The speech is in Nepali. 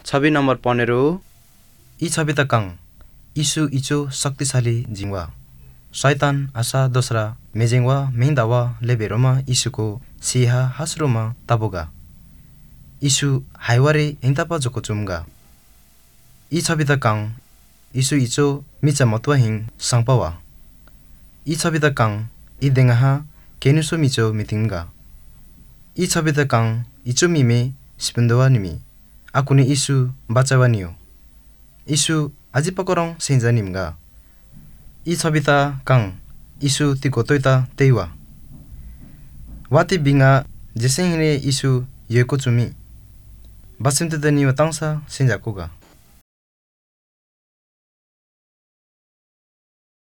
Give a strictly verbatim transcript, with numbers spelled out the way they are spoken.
छवि नम्बर पन्ध्र यी छवि त काङ यीशु इचो शक्तिशाली जिङवा शैतान आशा दोस्रा मेजेङवा मेहदावा लेबेरोमा यीशुको सिहा हास्रोमा ताबोगा यीशु हाइवारे हिंतापा जोको चुमगा यी छवि त काङ यीशु इचो मिचा मतवा हिङ सांगपावा यी छवि त काङ यी देङहा केनुसो मिचो मितिङगा यी छवि त काङ इचो मिमे सिपुन्दवा निमी आकुने यीशु बाचावा नियो यीशु आजि पकरङ सेंजा निमगा यी छवि त काङ यीशु ति गोतोइता तेइवा वाति बिङा जेसेंगने यीशु येको चुमी बासिमते द नियो तांसा सेंजाकोगा